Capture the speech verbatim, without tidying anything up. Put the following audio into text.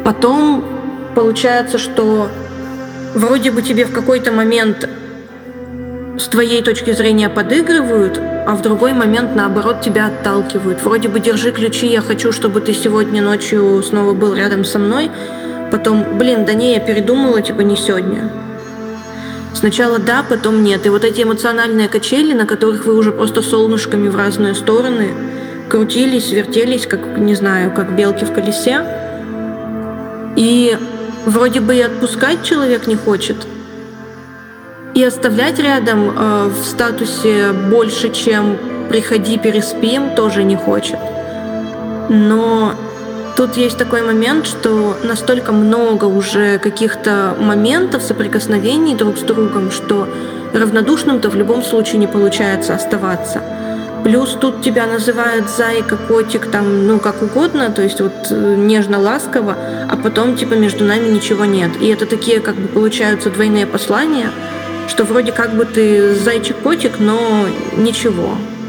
Потом получается, что вроде бы тебе в какой-то момент с твоей точки зрения подыгрывают, а в другой момент, наоборот, тебя отталкивают. Вроде бы держи ключи, я хочу, чтобы ты сегодня ночью снова был рядом со мной. Потом, блин, да не, я передумала, типа не сегодня. Сначала да, потом нет. И вот эти эмоциональные качели, на которых вы уже просто солнышками в разные стороны крутились, вертелись, как, не знаю, как белки в колесе. И вроде бы и отпускать человек не хочет, и оставлять рядом э, в статусе больше, чем «приходи, переспим» тоже не хочет. Но тут есть такой момент, что настолько много уже каких-то моментов соприкосновений друг с другом, что равнодушным-то в любом случае не получается оставаться. Плюс тут тебя называют зайка, котик, там, ну, как угодно, то есть вот нежно-ласково, а потом, типа, между нами ничего нет. И это такие, как бы, получаются двойные послания, что вроде как бы ты зайчик-котик, но ничего.